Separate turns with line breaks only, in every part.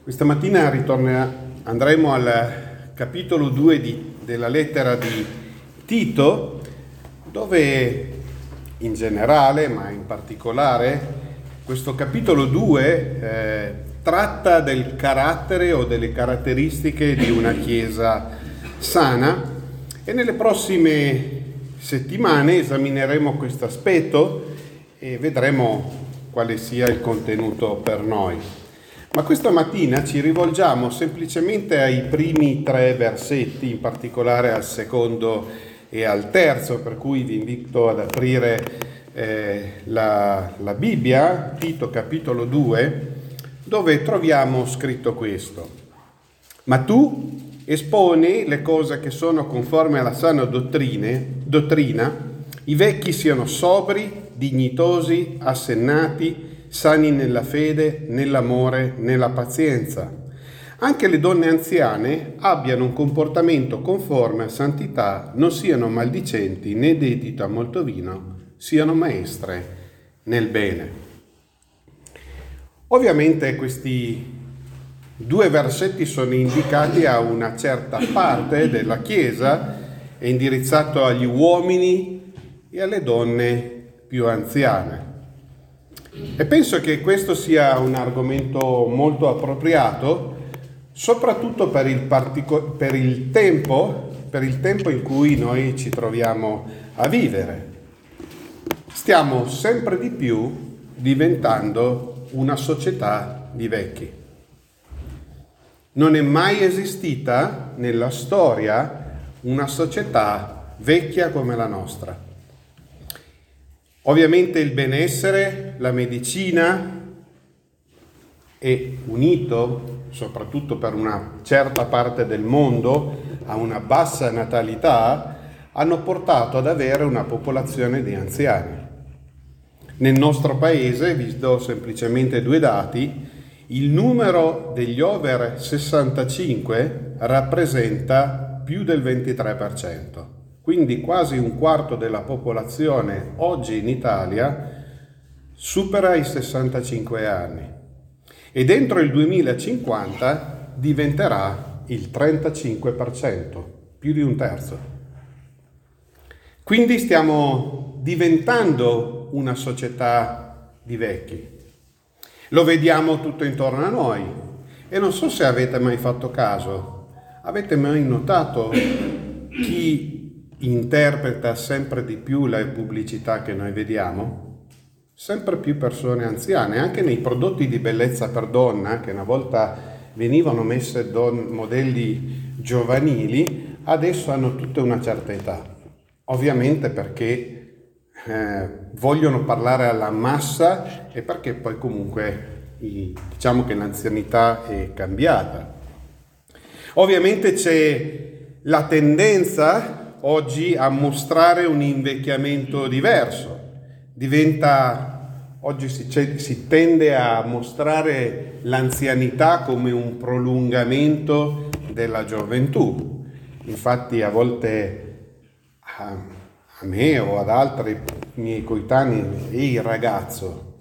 Questa mattina andremo al capitolo 2 della lettera di Tito, dove in generale, ma in particolare, questo capitolo 2 tratta del carattere o delle caratteristiche di una Chiesa sana, e nelle prossime settimane esamineremo questo aspetto e vedremo quale sia il contenuto per noi. Ma questa mattina ci rivolgiamo semplicemente ai primi 3 versetti, in particolare al secondo e al terzo, per cui vi invito ad aprire la Bibbia, Tito capitolo 2, dove troviamo scritto questo: ma tu esponi le cose che sono conforme alla sana dottrina, i vecchi siano sobri, dignitosi, assennati, sani nella fede, nell'amore, nella pazienza. Anche le donne anziane abbiano un comportamento conforme a santità, non siano maldicenti né dedite a molto vino, siano maestre nel bene. Ovviamente questi 2 versetti sono indicati a una certa parte della Chiesa, è indirizzato agli uomini e alle donne più anziane. E penso che questo sia un argomento molto appropriato, soprattutto per il tempo in cui noi ci troviamo a vivere. Stiamo sempre di più diventando una società di vecchi. Non è mai esistita nella storia una società vecchia come la nostra. Ovviamente il benessere, la medicina è unito, soprattutto per una certa parte del mondo, a una bassa natalità, hanno portato ad avere una popolazione di anziani. Nel nostro paese, vi do semplicemente 2 dati, il numero degli over 65 rappresenta più del 23%. Quindi quasi un quarto della popolazione oggi in Italia supera i 65 anni e dentro il 2050 diventerà il 35%, più di un terzo. Quindi stiamo diventando una società di vecchi. Lo vediamo tutto intorno a noi e non so se avete mai fatto caso, avete mai notato chi interpreta sempre di più le pubblicità che noi vediamo? Sempre più persone anziane, anche nei prodotti di bellezza per donna, che una volta venivano messe modelli giovanili, adesso hanno tutte una certa età. Ovviamente perché vogliono parlare alla massa e perché poi comunque diciamo che l'anzianità è cambiata. Ovviamente c'è la tendenza oggi a mostrare un invecchiamento diverso. Oggi si tende a mostrare l'anzianità come un prolungamento della gioventù. Infatti a volte a me o ad altri miei coetanei, ehi ragazzo,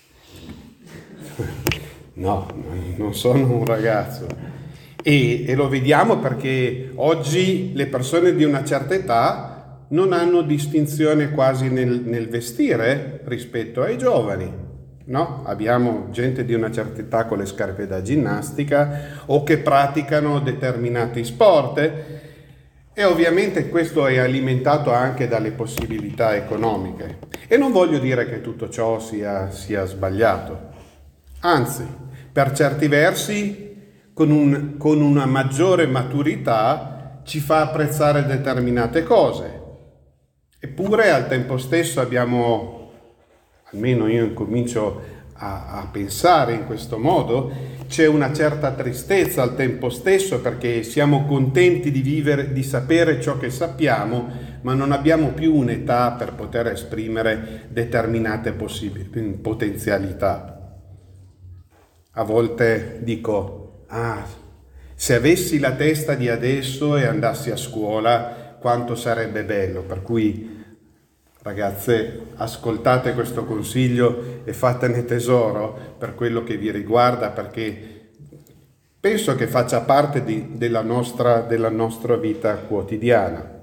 no, non sono un ragazzo. E lo vediamo perché oggi le persone di una certa età non hanno distinzione quasi nel vestire rispetto ai giovani, no? Abbiamo gente di una certa età con le scarpe da ginnastica o che praticano determinati sport e ovviamente questo è alimentato anche dalle possibilità economiche. E non voglio dire che tutto ciò sia sbagliato, anzi, per certi versi con una maggiore maturità ci fa apprezzare determinate cose. Eppure al tempo stesso almeno io incomincio a pensare in questo modo, c'è una certa tristezza al tempo stesso perché siamo contenti di vivere, di sapere ciò che sappiamo, ma non abbiamo più un'età per poter esprimere determinate potenzialità. A volte dico: se avessi la testa di adesso e andassi a scuola, quanto sarebbe bello. Per cui, ragazze, ascoltate questo consiglio e fatene tesoro per quello che vi riguarda, perché penso che faccia parte della nostra vita quotidiana.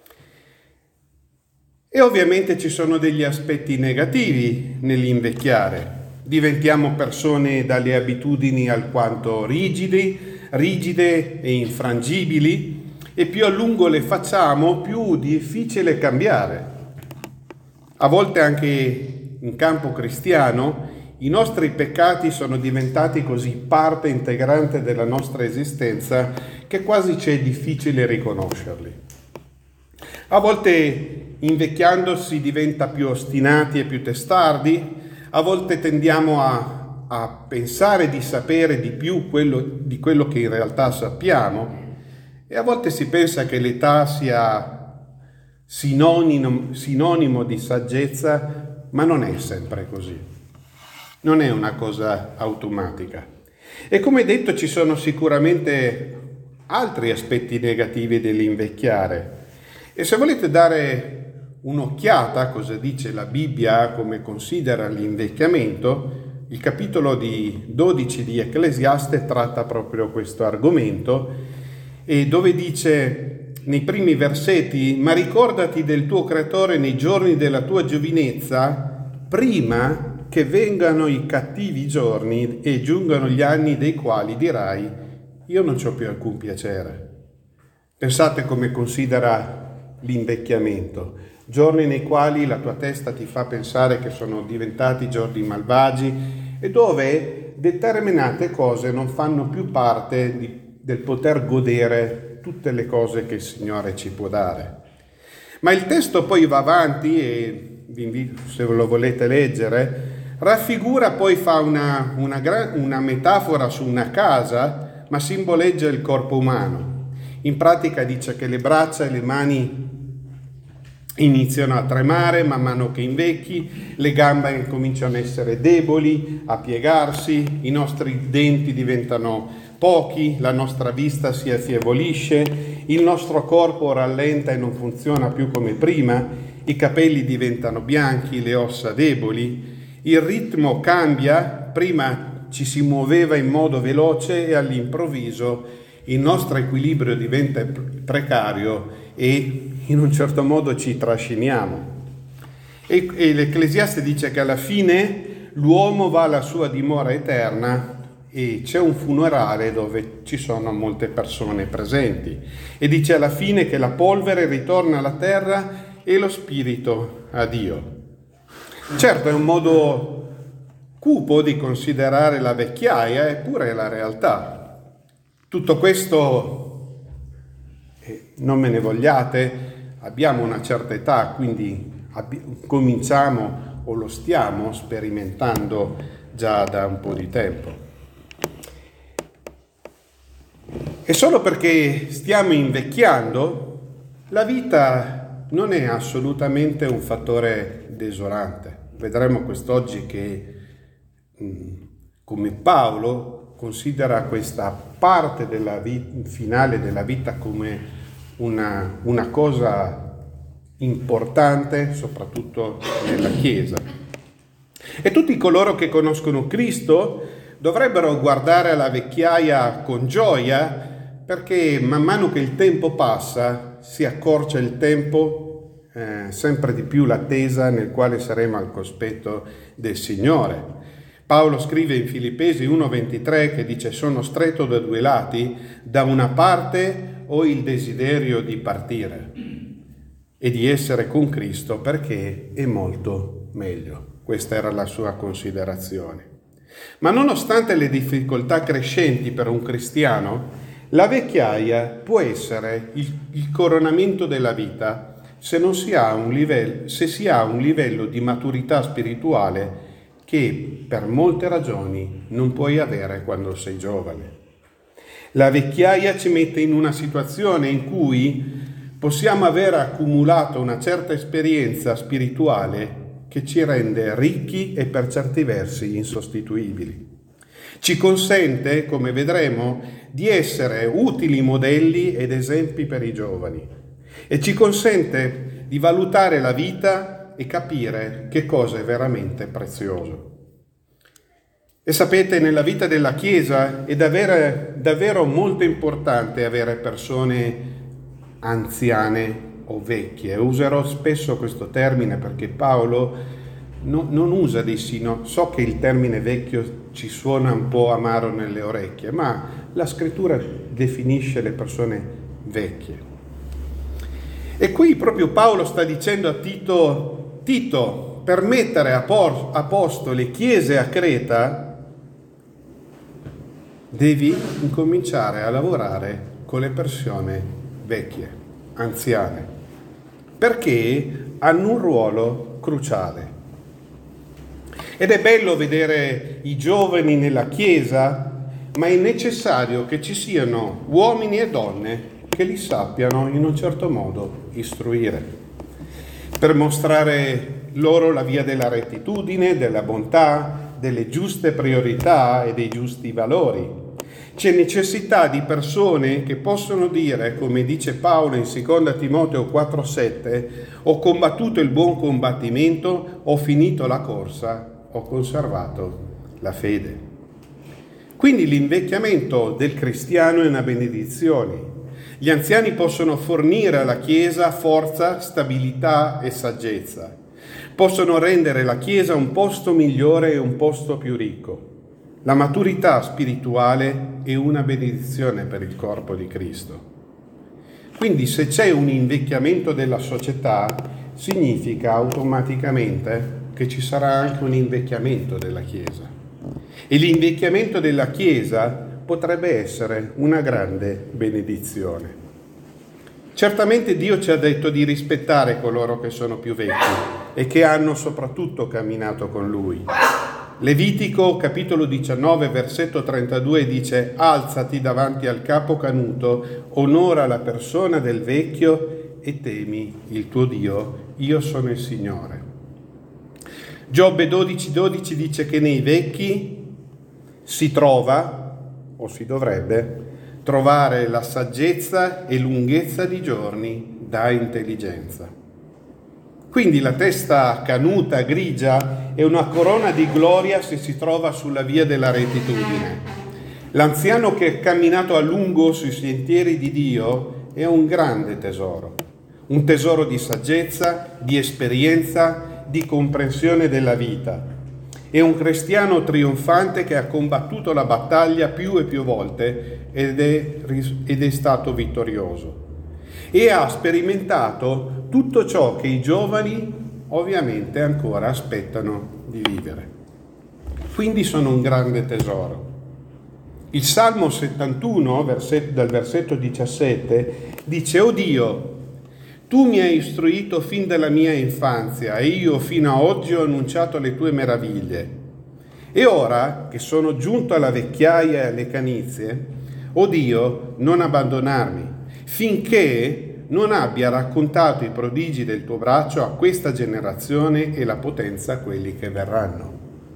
E ovviamente ci sono degli aspetti negativi nell'invecchiare. Diventiamo persone dalle abitudini alquanto rigide e infrangibili, e più a lungo le facciamo, più difficile cambiare. A volte anche in campo cristiano i nostri peccati sono diventati così parte integrante della nostra esistenza che quasi c'è difficile riconoscerli. A volte invecchiando si diventa più ostinati e più testardi, a volte tendiamo a pensare di sapere di più di quello che in realtà sappiamo, e a volte si pensa che l'età sia sinonimo di saggezza, ma non è sempre così. Non è una cosa automatica. E come detto, ci sono sicuramente altri aspetti negativi dell'invecchiare. E se volete dare un'occhiata a cosa dice la Bibbia, come considera l'invecchiamento, il capitolo 12 di Ecclesiaste tratta proprio questo argomento, e dove dice nei primi versetti: ma ricordati del tuo creatore nei giorni della tua giovinezza, prima che vengano i cattivi giorni e giungano gli anni dei quali dirai: io non c'ho più alcun piacere. Pensate come considera l'invecchiamento, giorni nei quali la tua testa ti fa pensare che sono diventati giorni malvagi e dove determinate cose non fanno più parte del poter godere tutte le cose che il Signore ci può dare. Ma il testo poi va avanti, e vi invito, se lo volete leggere, raffigura, poi fa una metafora su una casa, ma simboleggia il corpo umano. In pratica dice che le braccia e le mani iniziano a tremare man mano che invecchi, le gambe cominciano a essere deboli, a piegarsi, i nostri denti diventano pochi, la nostra vista si affievolisce, il nostro corpo rallenta e non funziona più come prima, i capelli diventano bianchi, le ossa deboli, il ritmo cambia, prima ci si muoveva in modo veloce e all'improvviso il nostro equilibrio diventa precario e in un certo modo ci trasciniamo. E l'Ecclesiaste dice che alla fine l'uomo va alla sua dimora eterna e c'è un funerale dove ci sono molte persone presenti. E dice alla fine che la polvere ritorna alla terra e lo spirito a Dio. Certo, è un modo cupo di considerare la vecchiaia, eppure è la realtà. Tutto questo, non me ne vogliate, abbiamo una certa età, quindi cominciamo o lo stiamo sperimentando già da un po' di tempo. E solo perché stiamo invecchiando, la vita non è assolutamente un fattore desolante. Vedremo quest'oggi che, come Paolo, considera questa parte della finale della vita come una cosa importante, soprattutto nella Chiesa. E tutti coloro che conoscono Cristo dovrebbero guardare alla vecchiaia con gioia, perché man mano che il tempo passa si accorcia il tempo, sempre di più l'attesa nel quale saremo al cospetto del Signore. Paolo scrive in Filippesi 1,23 che dice: sono stretto da due lati, da una parte ho il desiderio di partire e di essere con Cristo perché è molto meglio. Questa era la sua considerazione. Ma nonostante le difficoltà crescenti per un cristiano, la vecchiaia può essere il coronamento della vita se si ha un livello di maturità spirituale che per molte ragioni non puoi avere quando sei giovane. La vecchiaia ci mette in una situazione in cui possiamo aver accumulato una certa esperienza spirituale che ci rende ricchi e per certi versi insostituibili. Ci consente, come vedremo, di essere utili modelli ed esempi per i giovani e ci consente di valutare la vita e capire che cosa è veramente prezioso. E sapete, nella vita della Chiesa è davvero molto importante avere persone anziane o vecchie. Userò spesso questo termine perché Paolo non usa dei sinonimi. So che il termine vecchio ci suona un po' amaro nelle orecchie, ma la scrittura definisce le persone vecchie. E qui proprio Paolo sta dicendo a Tito, per mettere a posto le chiese a Creta, devi incominciare a lavorare con le persone vecchie, anziane, perché hanno un ruolo cruciale. Ed è bello vedere i giovani nella Chiesa, ma è necessario che ci siano uomini e donne che li sappiano in un certo modo istruire, per mostrare loro la via della rettitudine, della bontà, delle giuste priorità e dei giusti valori. C'è necessità di persone che possono dire, come dice Paolo in 2 Timoteo 4,7, ho combattuto il buon combattimento, ho finito la corsa, ho conservato la fede. Quindi l'invecchiamento del cristiano è una benedizione. Gli anziani possono fornire alla Chiesa forza, stabilità e saggezza. Possono rendere la Chiesa un posto migliore e un posto più ricco. La maturità spirituale è una benedizione per il corpo di Cristo. Quindi se c'è un invecchiamento della società, significa automaticamente che ci sarà anche un invecchiamento della Chiesa. E l'invecchiamento della Chiesa potrebbe essere una grande benedizione. Certamente Dio ci ha detto di rispettare coloro che sono più vecchi e che hanno soprattutto camminato con Lui. Levitico capitolo 19 versetto 32 dice: alzati davanti al capo canuto, onora la persona del vecchio e temi il tuo Dio, io sono il Signore. Giobbe 12:12 dice che nei vecchi si trova, o si dovrebbe, trovare la saggezza e lunghezza di giorni dà intelligenza. Quindi la testa canuta, grigia, è una corona di gloria se si trova sulla via della rettitudine. L'anziano che ha camminato a lungo sui sentieri di Dio è un grande tesoro. Un tesoro di saggezza, di esperienza, di comprensione della vita. È un cristiano trionfante che ha combattuto la battaglia più e più volte ed è stato vittorioso. E ha sperimentato tutto ciò che i giovani ovviamente ancora aspettano di vivere. Quindi sono un grande tesoro. Il Salmo 71, dal versetto 17, dice: «O Dio, tu mi hai istruito fin dalla mia infanzia e io fino a oggi ho annunciato le tue meraviglie. E ora che sono giunto alla vecchiaia e alle canizie, o Dio, non abbandonarmi, finché non abbia raccontato i prodigi del tuo braccio a questa generazione e la potenza a quelli che verranno».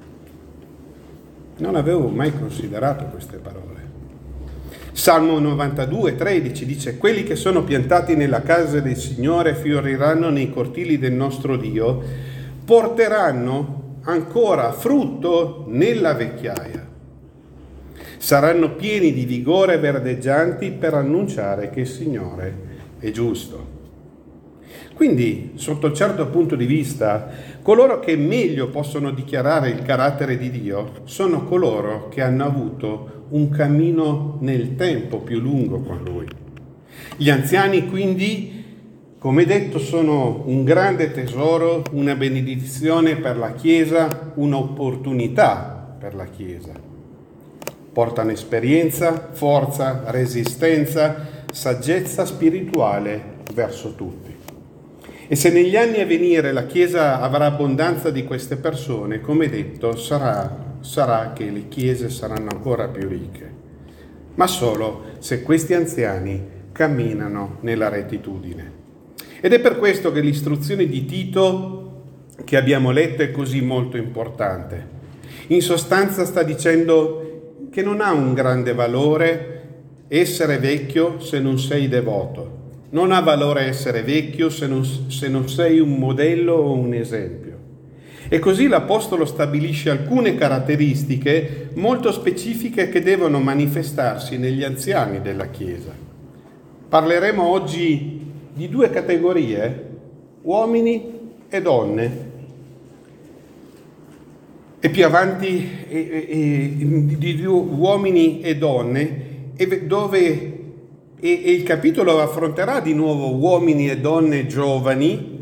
Non avevo mai considerato queste parole. Salmo 92, 13 dice: «Quelli che sono piantati nella casa del Signore fioriranno nei cortili del nostro Dio, porteranno ancora frutto nella vecchiaia. Saranno pieni di vigore e verdeggianti per annunciare che il Signore è giusto». Quindi, sotto un certo punto di vista, coloro che meglio possono dichiarare il carattere di Dio sono coloro che hanno avuto un cammino nel tempo più lungo con Lui. Gli anziani, quindi, come detto, sono un grande tesoro, una benedizione per la Chiesa, un'opportunità per la Chiesa. Portano esperienza, forza, resistenza, saggezza spirituale verso tutti. E se negli anni a venire la Chiesa avrà abbondanza di queste persone, come detto, sarà che le chiese saranno ancora più ricche, ma solo se questi anziani camminano nella rettitudine. Ed è per questo che l'istruzione di Tito che abbiamo letto è così molto importante. In sostanza sta dicendo che non ha un grande valore essere vecchio se non sei devoto. Non ha valore essere vecchio se non sei un modello o un esempio. E così l'Apostolo stabilisce alcune caratteristiche molto specifiche che devono manifestarsi negli anziani della Chiesa. Parleremo oggi di due categorie, uomini e donne, e più avanti di uomini e donne, e il capitolo affronterà di nuovo uomini e donne giovani,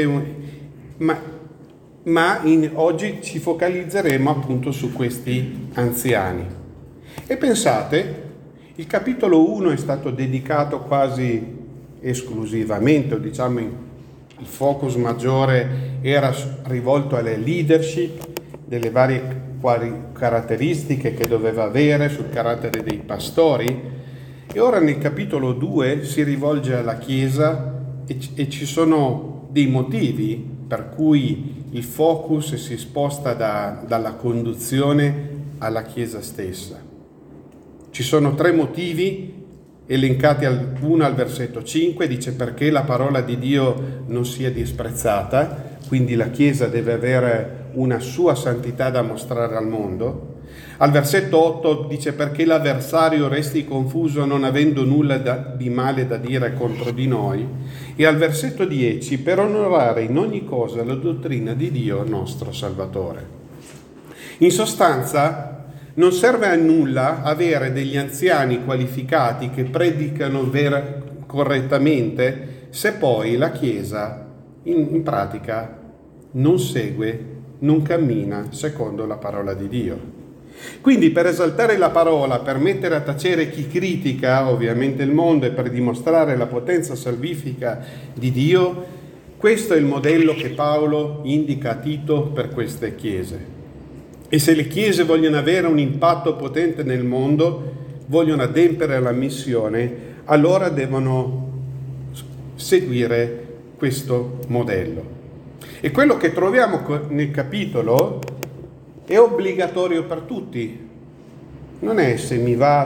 oggi ci focalizzeremo appunto su questi anziani. E pensate, il capitolo 1 è stato dedicato quasi esclusivamente, o diciamo il focus maggiore era rivolto alle leadership, delle varie caratteristiche che doveva avere, sul carattere dei pastori, e ora nel capitolo 2 si rivolge alla Chiesa e ci sono dei motivi per cui il focus si sposta dalla conduzione alla Chiesa stessa. Ci sono 3 motivi elencati uno al versetto 5, dice perché la parola di Dio non sia disprezzata, quindi la Chiesa deve avere una sua santità da mostrare al mondo. Al versetto 8 dice perché l'avversario resti confuso non avendo nulla di male da dire contro di noi. E al versetto 10 per onorare in ogni cosa la dottrina di Dio nostro Salvatore. In sostanza non serve a nulla avere degli anziani qualificati che predicano correttamente se poi la Chiesa in pratica non segue, non cammina secondo la parola di Dio. Quindi per esaltare la parola, per mettere a tacere chi critica ovviamente il mondo e per dimostrare la potenza salvifica di Dio, questo è il modello che Paolo indica a Tito per queste chiese. E se le chiese vogliono avere un impatto potente nel mondo, vogliono adempiere la missione, allora devono seguire questo modello. E quello che troviamo nel capitolo è obbligatorio per tutti. Non è se mi va,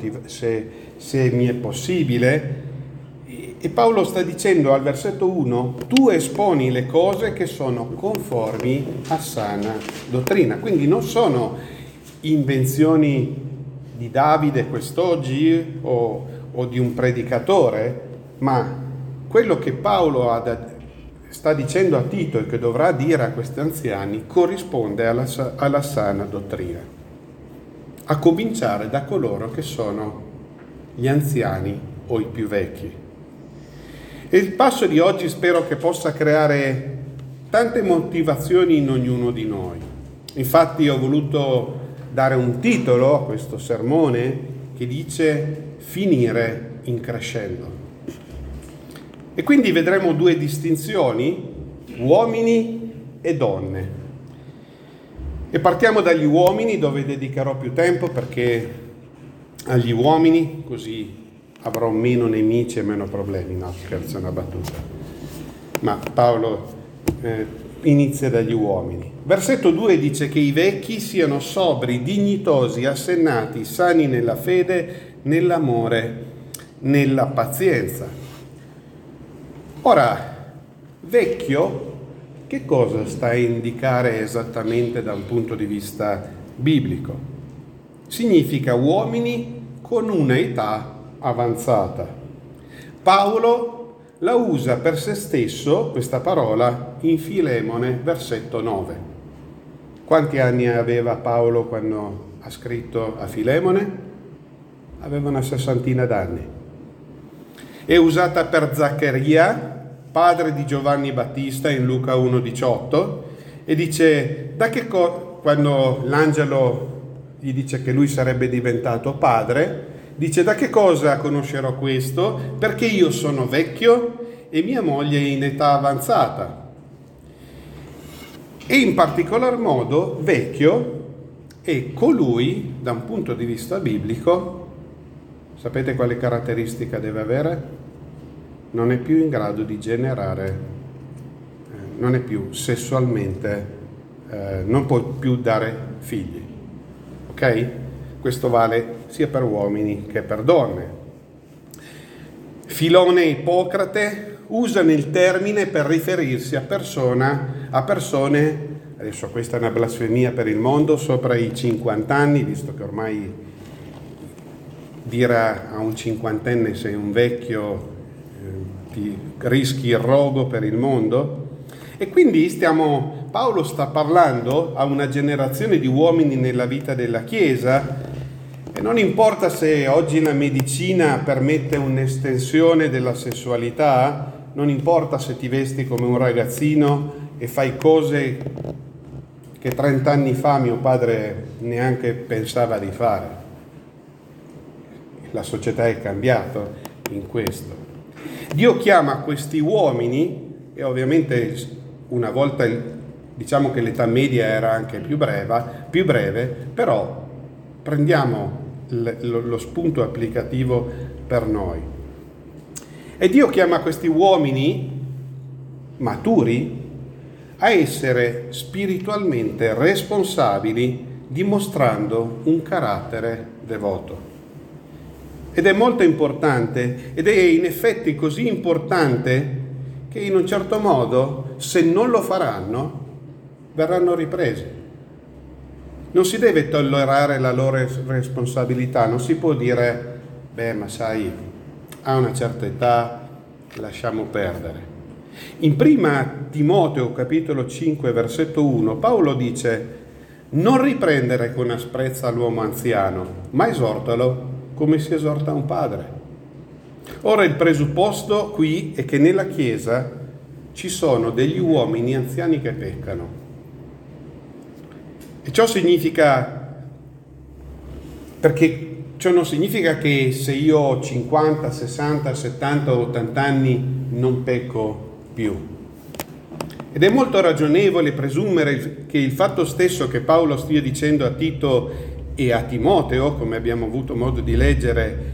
se mi è possibile. E Paolo sta dicendo al versetto 1, tu esponi le cose che sono conformi a sana dottrina. Quindi non sono invenzioni di Davide quest'oggi o di un predicatore, ma quello che Paolo sta dicendo a Tito e che dovrà dire a questi anziani corrisponde alla sana dottrina, a cominciare da coloro che sono gli anziani o i più vecchi. E il passo di oggi spero che possa creare tante motivazioni in ognuno di noi. Infatti ho voluto dare un titolo a questo sermone che dice finire in crescendo. E quindi vedremo 2 distinzioni, uomini e donne. E partiamo dagli uomini, dove dedicherò più tempo, perché agli uomini così avrò meno nemici e meno problemi. No, scherzo, è una battuta. Ma Paolo inizia dagli uomini. Versetto 2 dice che i vecchi siano sobri, dignitosi, assennati, sani nella fede, nell'amore, nella pazienza. Ora, vecchio, che cosa sta a indicare esattamente da un punto di vista biblico? Significa uomini con una età avanzata. Paolo la usa per se stesso, questa parola, in Filemone, versetto 9. Quanti anni aveva Paolo quando ha scritto a Filemone? Aveva una 60 d'anni. È usata per Zaccaria, padre di Giovanni Battista, in Luca 1,18, e dice, quando l'angelo gli dice che lui sarebbe diventato padre, dice, da che cosa conoscerò questo? Perché io sono vecchio e mia moglie è in età avanzata. E in particolar modo vecchio è colui, da un punto di vista biblico, sapete quale caratteristica deve avere? Non è più in grado di generare, non è più sessualmente, non può più dare figli. Ok? Questo vale sia per uomini che per donne. Filone e Ippocrate usano il termine per riferirsi a persone adesso questa è una blasfemia per il mondo, sopra i 50 anni, visto che ormai dire a un cinquantenne sei un vecchio ti rischi il rogo per il mondo. E quindi Paolo sta parlando a una generazione di uomini nella vita della Chiesa, e non importa se oggi la medicina permette un'estensione della sessualità, non importa se ti vesti come un ragazzino e fai cose che 30 anni fa mio padre neanche pensava di fare. La società è cambiata in questo. Dio chiama questi uomini, e ovviamente una volta diciamo che l'età media era anche più breve, però prendiamo lo spunto applicativo per noi. E Dio chiama questi uomini maturi a essere spiritualmente responsabili, dimostrando un carattere devoto. Ed è molto importante, ed è in effetti così importante che in un certo modo, se non lo faranno, verranno ripresi. Non si deve tollerare la loro responsabilità, non si può dire, ma sai, a una certa età lasciamo perdere. In prima Timoteo capitolo 5 versetto 1 Paolo dice: non riprendere con asprezza l'uomo anziano, ma esortalo come si esorta un padre. Ora il presupposto qui è che nella Chiesa ci sono degli uomini anziani che peccano. E ciò significa, perché ciò non significa che se io ho 50, 60, 70, 80 anni non pecco più. Ed è molto ragionevole presumere che il fatto stesso che Paolo stia dicendo a Tito e a Timoteo, come abbiamo avuto modo di leggere,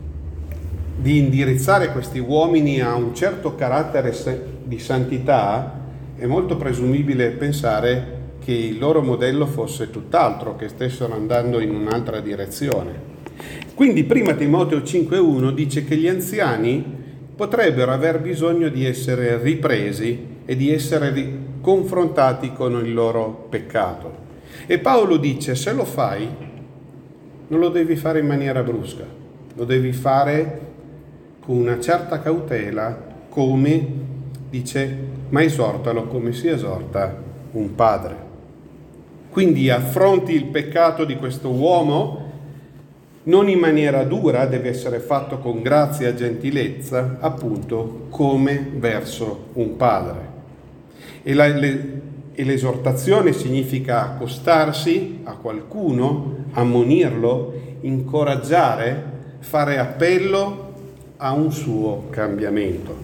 di indirizzare questi uomini a un certo carattere di santità, è molto presumibile pensare che il loro modello fosse tutt'altro, che stessero andando in un'altra direzione. Quindi prima Timoteo 5,1 dice che gli anziani potrebbero aver bisogno di essere ripresi e di essere confrontati con il loro peccato. E Paolo dice: se lo fai, non lo devi fare in maniera brusca, lo devi fare con una certa cautela, come dice, ma esortalo come si esorta un padre. Quindi affronti il peccato di questo uomo non in maniera dura, deve essere fatto con grazia e gentilezza, appunto come verso un padre. E l'esortazione significa accostarsi a qualcuno, ammonirlo, incoraggiare, fare appello a un suo cambiamento.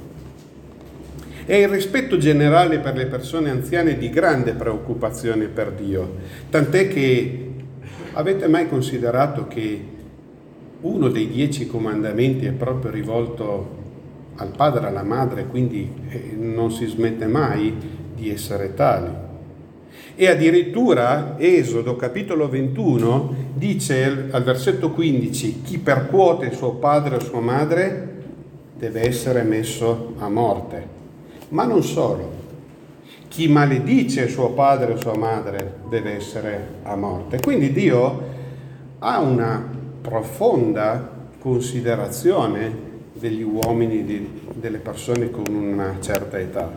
E il rispetto generale per le persone anziane è di grande preoccupazione per Dio, tant'è che avete mai considerato che uno dei 10 comandamenti è proprio rivolto al padre e alla madre, quindi non si smette mai di essere tali. E addirittura Esodo capitolo 21 dice al versetto 15: chi percuote suo padre o sua madre deve essere messo a morte. Ma non solo, chi maledice suo padre o sua madre deve essere a morte. Quindi Dio ha una profonda considerazione degli uomini, delle persone con una certa età.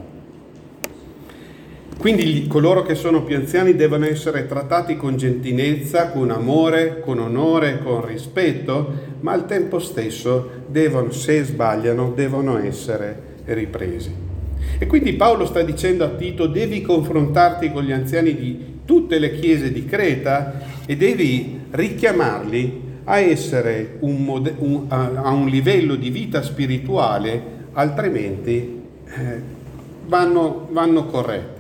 Quindi coloro che sono più anziani devono essere trattati con gentilezza, con amore, con onore, con rispetto, ma al tempo stesso se sbagliano, devono essere ripresi. E quindi Paolo sta dicendo a Tito: devi confrontarti con gli anziani di tutte le chiese di Creta e devi richiamarli a essere a un livello di vita spirituale, altrimenti vanno corretti.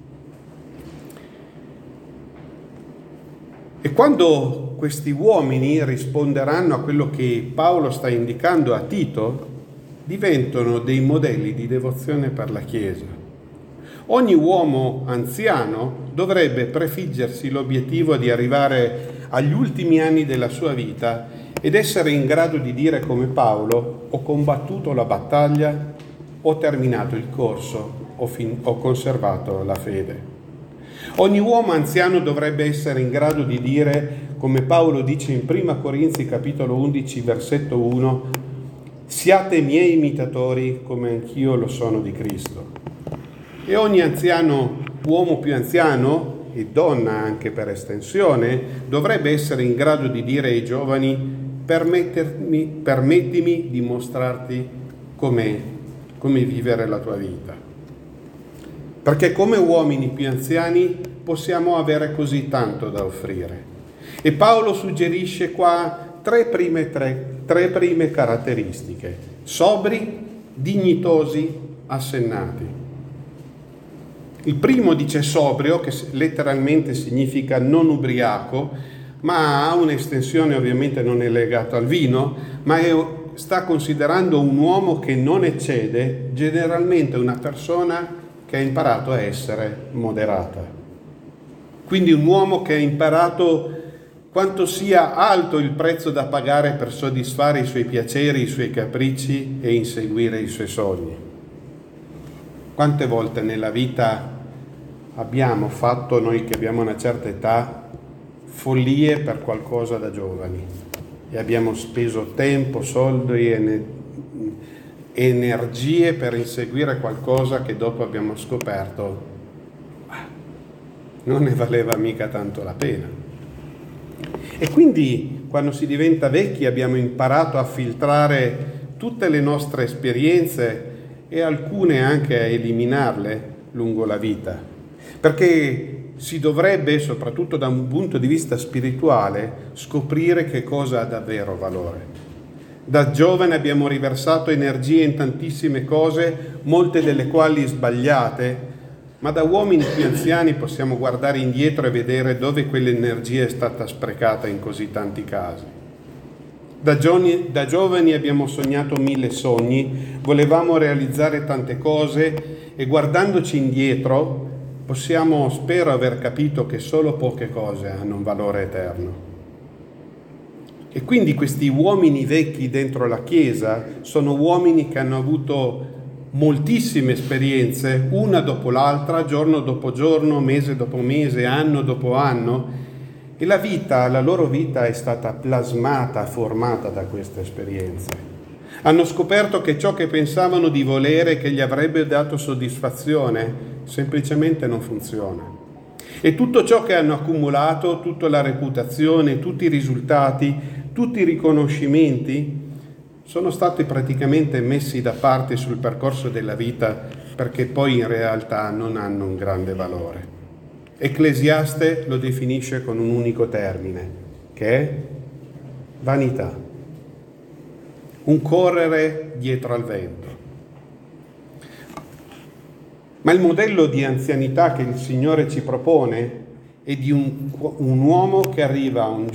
E quando questi uomini risponderanno a quello che Paolo sta indicando a Tito, diventano dei modelli di devozione per la Chiesa. Ogni uomo anziano dovrebbe prefiggersi l'obiettivo di arrivare agli ultimi anni della sua vita ed essere in grado di dire come Paolo: ho combattuto la battaglia, ho terminato il corso, ho conservato la fede. Ogni uomo anziano dovrebbe essere in grado di dire, come Paolo dice in 1 Corinzi capitolo 11 versetto 1, siate miei imitatori come anch'io lo sono di Cristo. E ogni anziano, uomo più anziano e donna anche per estensione, dovrebbe essere in grado di dire ai giovani: permettimi di mostrarti come vivere la tua vita. Perché come uomini più anziani possiamo avere così tanto da offrire. E Paolo suggerisce qua tre prime caratteristiche: sobri, dignitosi, assennati. Il primo dice sobrio, che letteralmente significa non ubriaco, ma ha un'estensione, ovviamente non è legato al vino, ma sta considerando un uomo che non eccede, generalmente una persona che ha imparato a essere moderata. Quindi un uomo che ha imparato quanto sia alto il prezzo da pagare per soddisfare i suoi piaceri, i suoi capricci e inseguire i suoi sogni. Quante volte nella vita abbiamo fatto, noi che abbiamo una certa età, follie per qualcosa da giovani e abbiamo speso tempo, soldi e energie per inseguire qualcosa che dopo abbiamo scoperto non ne valeva mica tanto la pena. E quindi quando si diventa vecchi abbiamo imparato a filtrare tutte le nostre esperienze e alcune anche a eliminarle lungo la vita, perché si dovrebbe, soprattutto da un punto di vista spirituale, scoprire che cosa ha davvero valore. Da giovane abbiamo riversato energie in tantissime cose, molte delle quali sbagliate, ma da uomini più anziani possiamo guardare indietro e vedere dove quell'energia è stata sprecata in così tanti casi. Da giovani abbiamo sognato 1000 sogni, volevamo realizzare tante cose e guardandoci indietro possiamo, spero, aver capito che solo poche cose hanno un valore eterno. E quindi questi uomini vecchi dentro la Chiesa sono uomini che hanno avuto moltissime esperienze, una dopo l'altra, giorno dopo giorno, mese dopo mese, anno dopo anno, e la loro vita è stata plasmata, formata da queste esperienze. Hanno scoperto che ciò che pensavano di volere, che gli avrebbe dato soddisfazione, semplicemente non funziona. E tutto ciò che hanno accumulato, tutta la reputazione, tutti i risultati, tutti i riconoscimenti, sono stati praticamente messi da parte sul percorso della vita perché poi in realtà non hanno un grande valore. Ecclesiaste lo definisce con un unico termine, che è vanità. Un correre dietro al vento. Ma il modello di anzianità che il Signore ci propone è di un uomo che arriva a un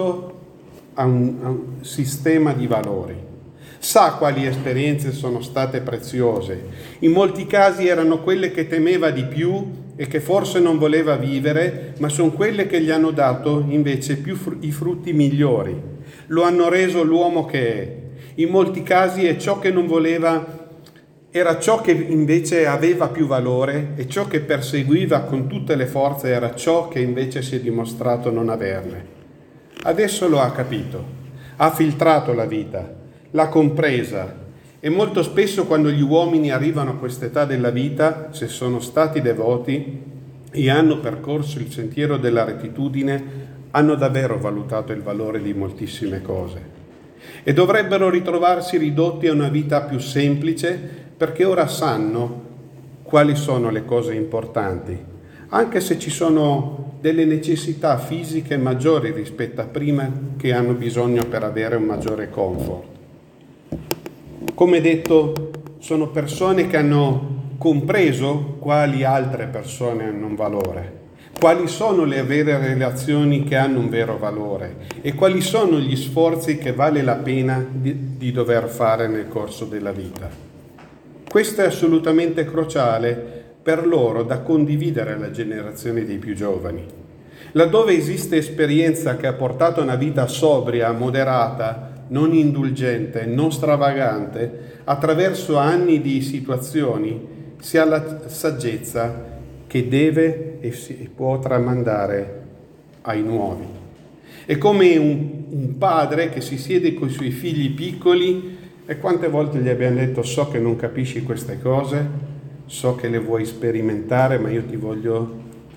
sistema di valori. Sa quali esperienze sono state preziose. In molti casi erano quelle che temeva di più e che forse non voleva vivere, ma sono quelle che gli hanno dato invece i frutti migliori. Lo hanno reso l'uomo che è. In molti casi è ciò che non voleva, era ciò che invece aveva più valore, e ciò che perseguiva con tutte le forze era ciò che invece si è dimostrato non averne. Adesso lo ha capito, ha filtrato la vita, l'ha compresa, e molto spesso quando gli uomini arrivano a quest'età della vita, se sono stati devoti e hanno percorso il sentiero della rettitudine, hanno davvero valutato il valore di moltissime cose e dovrebbero ritrovarsi ridotti a una vita più semplice, perché ora sanno quali sono le cose importanti, anche se ci sono delle necessità fisiche maggiori rispetto a prima che hanno bisogno per avere un maggiore comfort. Come detto, sono persone che hanno compreso quali altre persone hanno un valore, quali sono le vere relazioni che hanno un vero valore e quali sono gli sforzi che vale la pena di dover fare nel corso della vita. Questo è assolutamente cruciale per loro da condividere alla generazione dei più giovani. Laddove esiste esperienza che ha portato una vita sobria, moderata, non indulgente, non stravagante, attraverso anni di situazioni, si ha la saggezza che deve e si può tramandare ai nuovi. È come un padre che si siede con i suoi figli piccoli e quante volte gli abbiamo detto: so che non capisci queste cose, so che le vuoi sperimentare, ma io ti voglio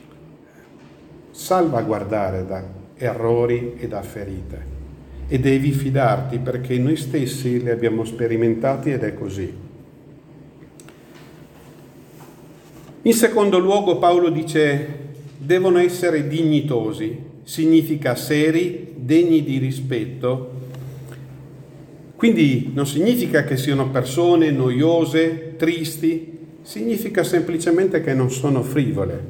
salvaguardare da errori e da ferite. E devi fidarti perché noi stessi li abbiamo sperimentati ed è così. In secondo luogo Paolo dice: devono essere dignitosi, significa seri, degni di rispetto. Quindi non significa che siano persone noiose, tristi, significa semplicemente che non sono frivole.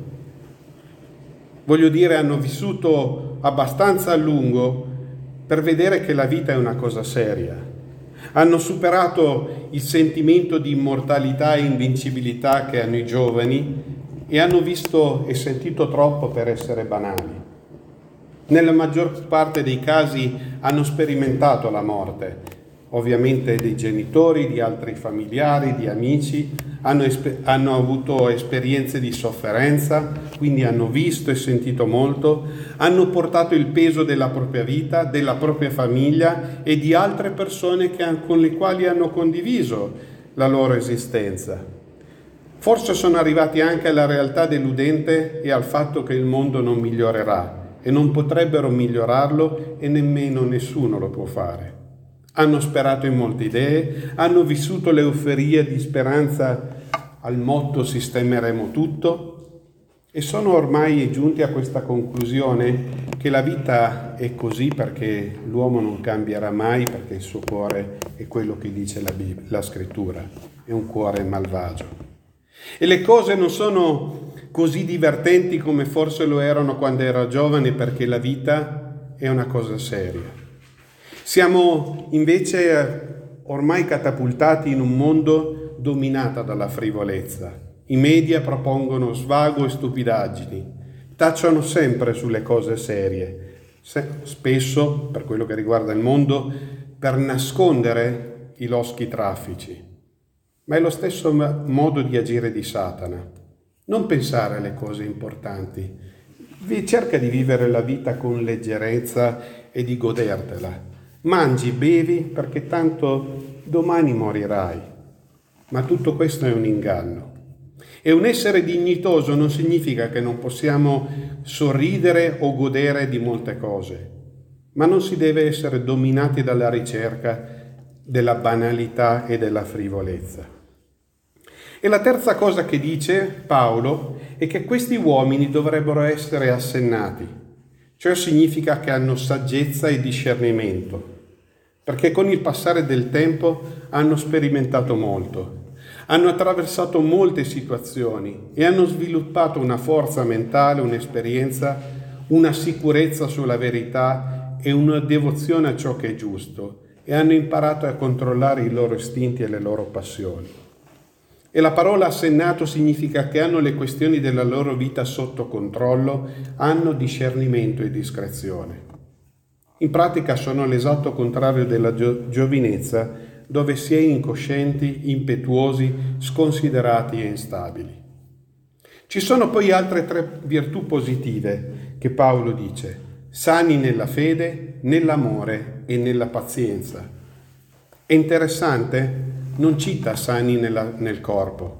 Voglio dire, hanno vissuto abbastanza a lungo per vedere che la vita è una cosa seria. Hanno superato il sentimento di immortalità e invincibilità che hanno i giovani e hanno visto e sentito troppo per essere banali. Nella maggior parte dei casi hanno sperimentato la morte, ovviamente dei genitori, di altri familiari, di amici, hanno avuto esperienze di sofferenza, quindi hanno visto e sentito molto, hanno portato il peso della propria vita, della propria famiglia e di altre persone con le quali hanno condiviso la loro esistenza. Forse sono arrivati anche alla realtà deludente e al fatto che il mondo non migliorerà e non potrebbero migliorarlo e nemmeno nessuno lo può fare. Hanno sperato in molte idee, hanno vissuto l'euforia di speranza al motto sistemeremo tutto e sono ormai giunti a questa conclusione che la vita è così perché l'uomo non cambierà mai, perché il suo cuore è quello che dice la scrittura, è un cuore malvagio. E le cose non sono così divertenti come forse lo erano quando era giovane, perché la vita è una cosa seria. Siamo invece ormai catapultati in un mondo dominato dalla frivolezza. I media propongono svago e stupidaggini, tacciano sempre sulle cose serie, spesso, per quello che riguarda il mondo, per nascondere i loschi traffici. Ma è lo stesso modo di agire di Satana. Non pensare alle cose importanti. Cerca di vivere la vita con leggerezza e di godertela. Mangi, bevi, perché tanto domani morirai. Ma tutto questo è un inganno. E un essere dignitoso non significa che non possiamo sorridere o godere di molte cose, ma non si deve essere dominati dalla ricerca della banalità e della frivolezza. E la terza cosa che dice Paolo è che questi uomini dovrebbero essere assennati, cioè significa che hanno saggezza e discernimento, perché con il passare del tempo hanno sperimentato molto, hanno attraversato molte situazioni e hanno sviluppato una forza mentale, un'esperienza, una sicurezza sulla verità e una devozione a ciò che è giusto, e hanno imparato a controllare i loro istinti e le loro passioni. E la parola assennato significa che hanno le questioni della loro vita sotto controllo, hanno discernimento e discrezione. In pratica sono l'esatto contrario della giovinezza, dove si è incoscienti, impetuosi, sconsiderati e instabili. Ci sono poi altre 3 virtù positive che Paolo dice: sani nella fede, nell'amore e nella pazienza. È interessante, non cita sani nel corpo.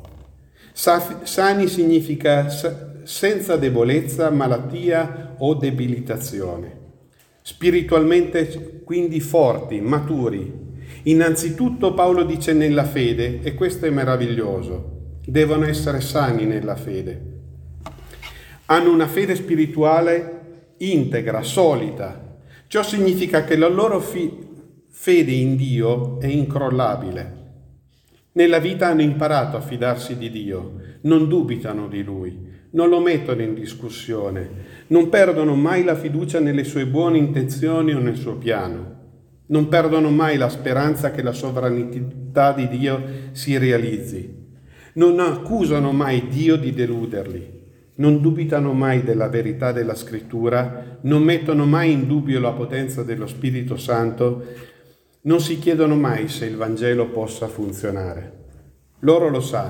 Sani significa senza debolezza, malattia o debilitazione. Spiritualmente quindi forti, maturi. Innanzitutto Paolo dice nella fede, e questo è meraviglioso, devono essere sani nella fede. Hanno una fede spirituale integra, solida. Ciò significa che la loro fede in Dio è incrollabile. Nella vita hanno imparato a fidarsi di Dio, non dubitano di Lui, non lo mettono in discussione, non perdono mai la fiducia nelle sue buone intenzioni o nel suo piano, non perdono mai la speranza che la sovranità di Dio si realizzi, non accusano mai Dio di deluderli, non dubitano mai della verità della Scrittura, non mettono mai in dubbio la potenza dello Spirito Santo, non si chiedono mai se il Vangelo possa funzionare. Loro lo sanno.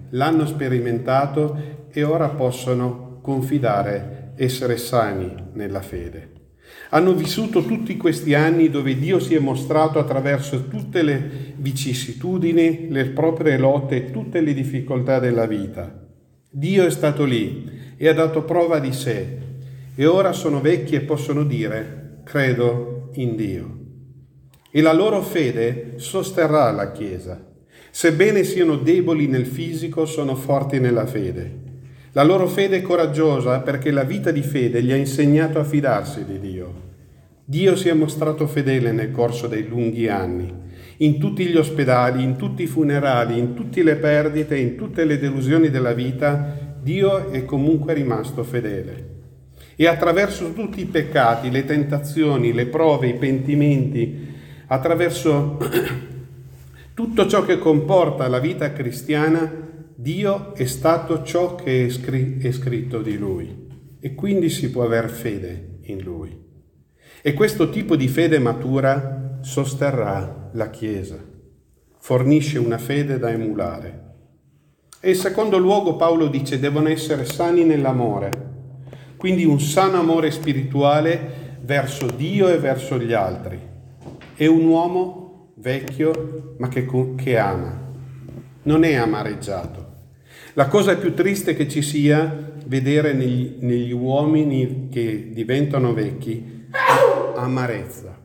l'hanno sperimentato e ora possono confidare, essere sani nella fede. Hanno vissuto tutti questi anni dove Dio si è mostrato attraverso tutte le vicissitudini, le proprie lotte e tutte le difficoltà della vita. Dio è stato lì e ha dato prova di sé e ora sono vecchi e possono dire: credo in Dio. E la loro fede sosterrà la Chiesa. Sebbene siano deboli nel fisico, sono forti nella fede. La loro fede è coraggiosa perché la vita di fede gli ha insegnato a fidarsi di Dio. Dio si è mostrato fedele nel corso dei lunghi anni, in tutti gli ospedali, in tutti i funerali, in tutte le perdite, in tutte le delusioni della vita. Dio è comunque rimasto fedele. E attraverso tutti i peccati, le tentazioni, le prove, i pentimenti, attraverso tutto ciò che comporta la vita cristiana, Dio è stato ciò che è scritto di Lui e quindi si può aver fede in Lui. E questo tipo di fede matura sosterrà la Chiesa, fornisce una fede da emulare. E in secondo luogo Paolo dice: devono essere sani nell'amore, quindi un sano amore spirituale verso Dio e verso gli altri. È un uomo vecchio ma che ama, non è amareggiato. La cosa più triste che ci sia vedere negli uomini che diventano vecchi amarezza.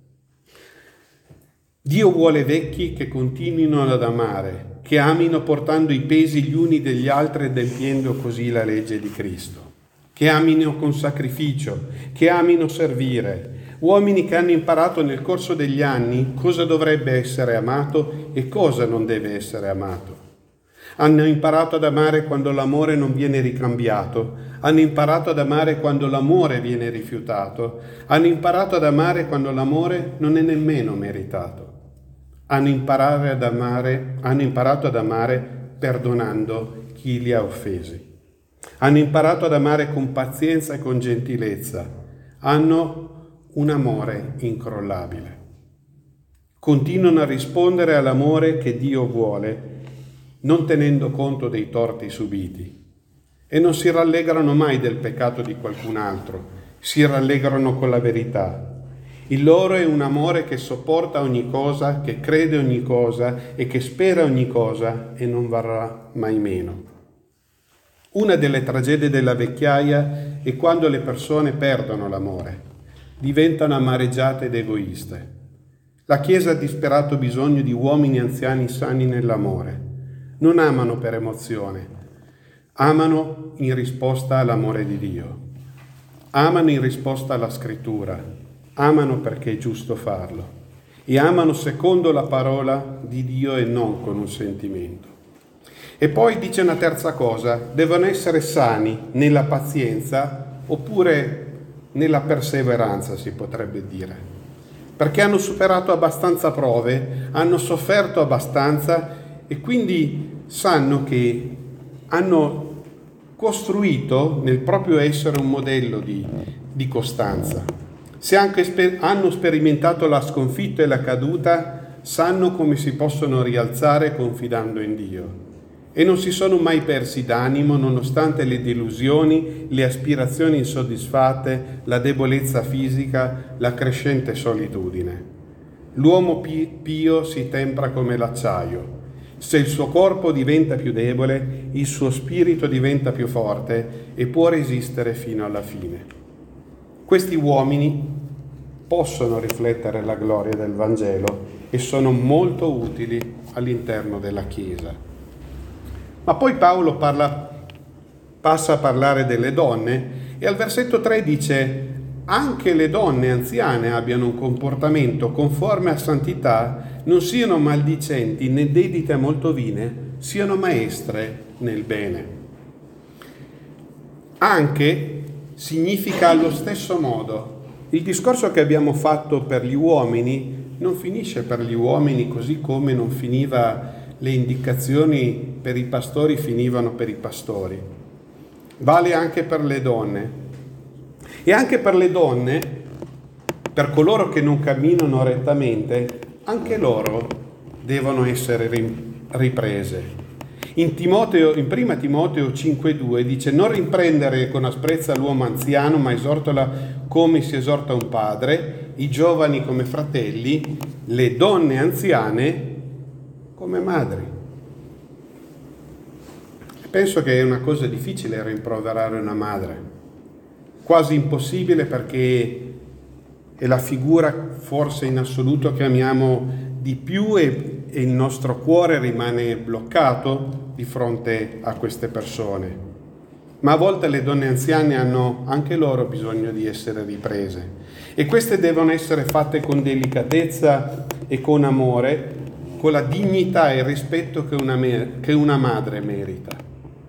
Dio vuole vecchi che continuino ad amare, che amino portando i pesi gli uni degli altri, adempiendo così la legge di Cristo, che amino con sacrificio, che amino servire, uomini che hanno imparato nel corso degli anni cosa dovrebbe essere amato e cosa non deve essere amato. Hanno imparato ad amare quando l'amore non viene ricambiato, hanno imparato ad amare quando l'amore viene rifiutato, hanno imparato ad amare quando l'amore non è nemmeno meritato. Hanno imparato ad amare perdonando chi li ha offesi. Hanno imparato ad amare con pazienza e con gentilezza. Hanno un amore incrollabile. Continuano a rispondere all'amore che Dio vuole, non tenendo conto dei torti subiti, e non si rallegrano mai del peccato di qualcun altro, si rallegrano con la verità. Il loro è un amore che sopporta ogni cosa, che crede ogni cosa e che spera ogni cosa e non varrà mai meno. Una delle tragedie della vecchiaia è quando le persone perdono l'amore, diventano amareggiate ed egoiste. La Chiesa ha disperato bisogno di uomini anziani sani nell'amore. Non amano per emozione, amano in risposta all'amore di Dio, amano in risposta alla Scrittura, amano perché è giusto farlo e amano secondo la parola di Dio e non con un sentimento. E poi dice una terza cosa: devono essere sani nella pazienza oppure nella perseveranza, si potrebbe dire, perché hanno superato abbastanza prove, hanno sofferto abbastanza e quindi sanno che hanno costruito nel proprio essere un modello di costanza. Se anche hanno sperimentato la sconfitta e la caduta, sanno come si possono rialzare confidando in Dio. E non si sono mai persi d'animo nonostante le delusioni, le aspirazioni insoddisfatte, la debolezza fisica, la crescente solitudine. L'uomo pio si tempra come l'acciaio. Se il suo corpo diventa più debole, il suo spirito diventa più forte e può resistere fino alla fine. Questi uomini possono riflettere la gloria del Vangelo e sono molto utili all'interno della Chiesa. Ma poi Paolo passa a parlare delle donne e al versetto 3 dice: anche le donne anziane abbiano un comportamento conforme a santità, non siano maldicenti né dedite a molto vine, siano maestre nel bene. Anche significa allo stesso modo. Il discorso che abbiamo fatto per gli uomini non finisce per gli uomini, così come non finiva le indicazioni per i pastori finivano per i pastori. Vale anche per le donne. E anche per le donne, per coloro che non camminano rettamente, anche loro devono essere riprese. In prima Timoteo 5,2 dice: non riprendere con asprezza l'uomo anziano, ma esortala come si esorta un padre, i giovani come fratelli, le donne anziane come madri. Penso che è una cosa difficile rimproverare una madre, quasi impossibile, perché è la figura forse in assoluto che amiamo di più e il nostro cuore rimane bloccato di fronte a queste persone. Ma a volte le donne anziane hanno anche loro bisogno di essere riprese, e queste devono essere fatte con delicatezza e con amore, con la dignità e il rispetto che una madre merita.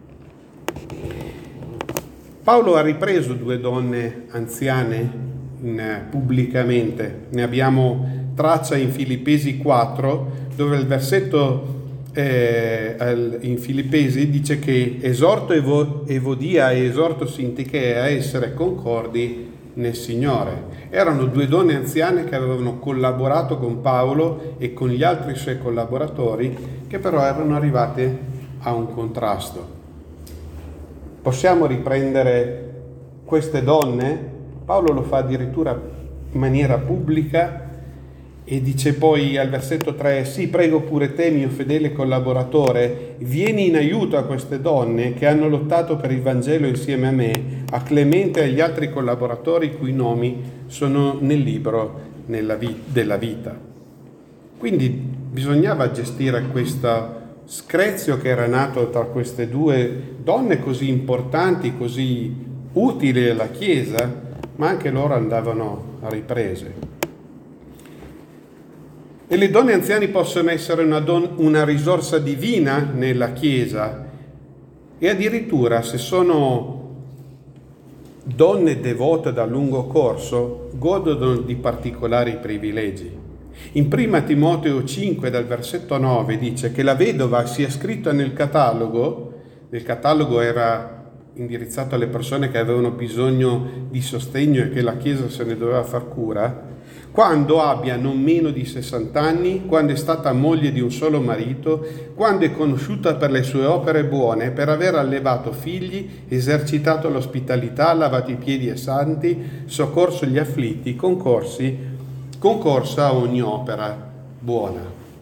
Paolo ha ripreso 2 donne anziane pubblicamente. Ne abbiamo traccia in Filippesi 4, dove il versetto in Filippesi dice che esorto Evodia e esorto Sintichea a essere concordi nel Signore. Erano 2 donne anziane che avevano collaborato con Paolo e con gli altri suoi collaboratori, che però erano arrivate a un contrasto. Possiamo riprendere queste donne? Paolo lo fa addirittura in maniera pubblica e dice poi al versetto 3: sì, prego pure te, mio fedele collaboratore, vieni in aiuto a queste donne che hanno lottato per il Vangelo insieme a me, a Clemente e agli altri collaboratori cui nomi sono nel libro della vita. Quindi bisognava gestire questo screzio che era nato tra queste 2 donne così importanti, così utili alla Chiesa, ma anche loro andavano riprese. E le donne anziane possono essere una risorsa divina nella Chiesa, e addirittura, se sono donne devote da lungo corso, godono di particolari privilegi. In prima Timoteo 5, dal versetto 9, dice che la vedova sia scritta nel catalogo era indirizzato alle persone che avevano bisogno di sostegno e che la Chiesa se ne doveva far cura, quando abbia non meno di 60 anni, quando è stata moglie di un solo marito, quando è conosciuta per le sue opere buone, per aver allevato figli, esercitato l'ospitalità, lavato i piedi ai santi, soccorso gli afflitti, concorsa a ogni opera buona.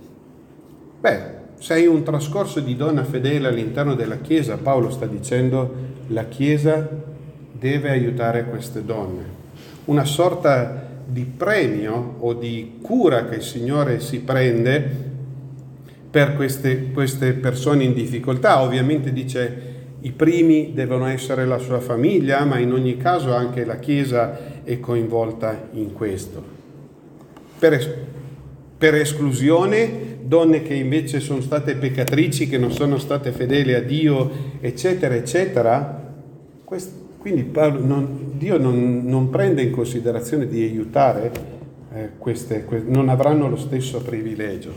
Sei un trascorso di donna fedele all'interno della Chiesa. Paolo sta dicendo: la Chiesa deve aiutare queste donne. Una sorta di premio o di cura che il Signore si prende per queste persone in difficoltà. Ovviamente dice i primi devono essere la sua famiglia, ma in ogni caso anche la Chiesa è coinvolta in questo. Per esclusione, donne che invece sono state peccatrici, che non sono state fedeli a Dio, eccetera, eccetera. Quindi Dio non prende in considerazione di aiutare non avranno lo stesso privilegio.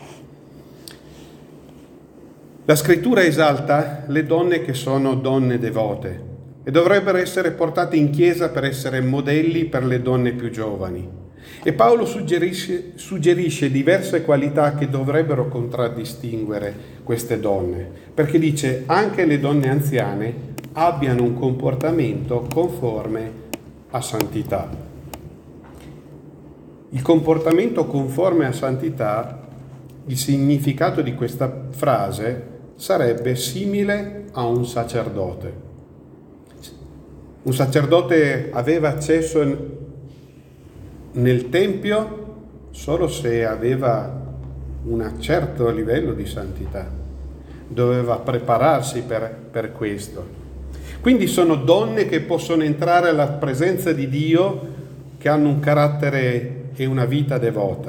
La Scrittura esalta le donne che sono donne devote e dovrebbero essere portate in chiesa per essere modelli per le donne più giovani. E Paolo suggerisce diverse qualità che dovrebbero contraddistinguere queste donne, perché dice anche le donne anziane abbiano un comportamento conforme a santità. Il comportamento conforme a santità, il significato di questa frase sarebbe simile a un sacerdote. Un sacerdote aveva accesso nel Tempio solo se aveva un certo livello di santità, doveva prepararsi per questo. Quindi sono donne che possono entrare alla presenza di Dio, che hanno un carattere e una vita devota.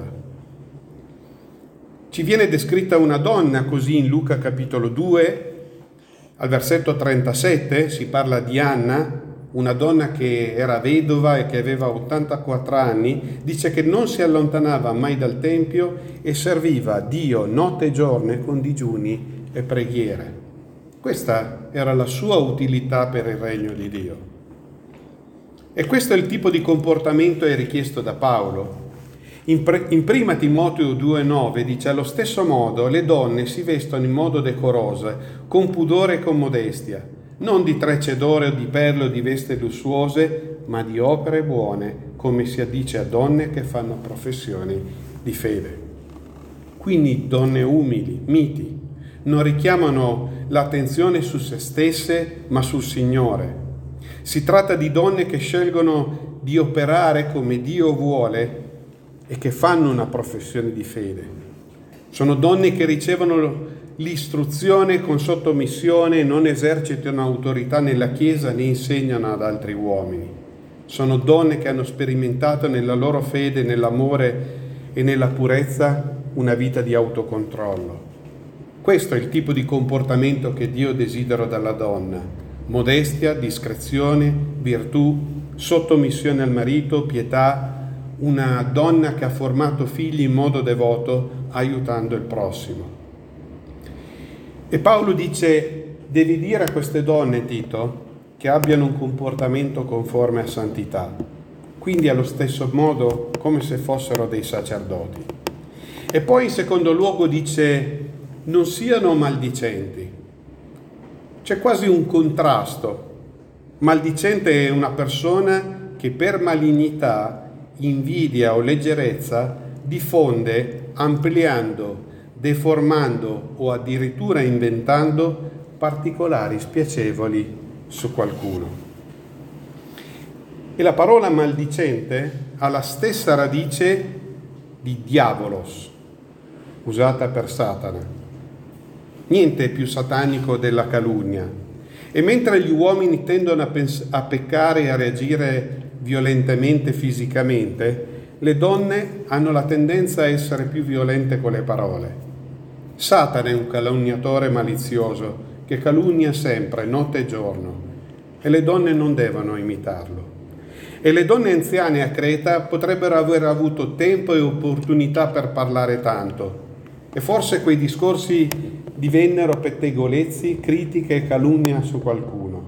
Ci viene descritta una donna così in Luca capitolo 2, al versetto 37, si parla di Anna, una donna che era vedova e che aveva 84 anni, dice che non si allontanava mai dal Tempio e serviva Dio notte e giorno con digiuni e preghiere. Questa era la sua utilità per il regno di Dio. E questo è il tipo di comportamento che è richiesto da Paolo. In prima Timoteo 2,9 dice: allo stesso modo le donne si vestono in modo decoroso, con pudore e con modestia, non di trecce d'oro o di perle o di vesti lussuose, ma di opere buone, come si addice a donne che fanno professioni di fede. Quindi donne umili, miti, non richiamano l'attenzione su se stesse, ma sul Signore. Si tratta di donne che scelgono di operare come Dio vuole e che fanno una professione di fede. Sono donne che ricevono l'istruzione con sottomissione, non esercitano autorità nella Chiesa né insegnano ad altri uomini. Sono donne che hanno sperimentato nella loro fede, nell'amore e nella purezza una vita di autocontrollo. Questo è il tipo di comportamento che Dio desidera dalla donna: modestia, discrezione, virtù, sottomissione al marito, pietà, una donna che ha formato figli in modo devoto, aiutando il prossimo. E Paolo dice: devi dire a queste donne, Tito, che abbiano un comportamento conforme a santità, quindi allo stesso modo come se fossero dei sacerdoti. E poi in secondo luogo dice: non siano maldicenti. C'è quasi un contrasto. Maldicente è una persona che per malignità, invidia o leggerezza diffonde ampliando, deformando o addirittura inventando particolari spiacevoli su qualcuno. E la parola maldicente ha la stessa radice di diabolos, usata per Satana. Niente è più satanico della calunnia. E mentre gli uomini tendono a peccare e a reagire violentemente fisicamente, le donne hanno la tendenza a essere più violente con le parole. Satana è un calunniatore malizioso che calunnia sempre, notte e giorno, e le donne non devono imitarlo. E le donne anziane a Creta potrebbero aver avuto tempo e opportunità per parlare tanto, e forse quei discorsi divennero pettegolezzi, critiche e calunnia su qualcuno.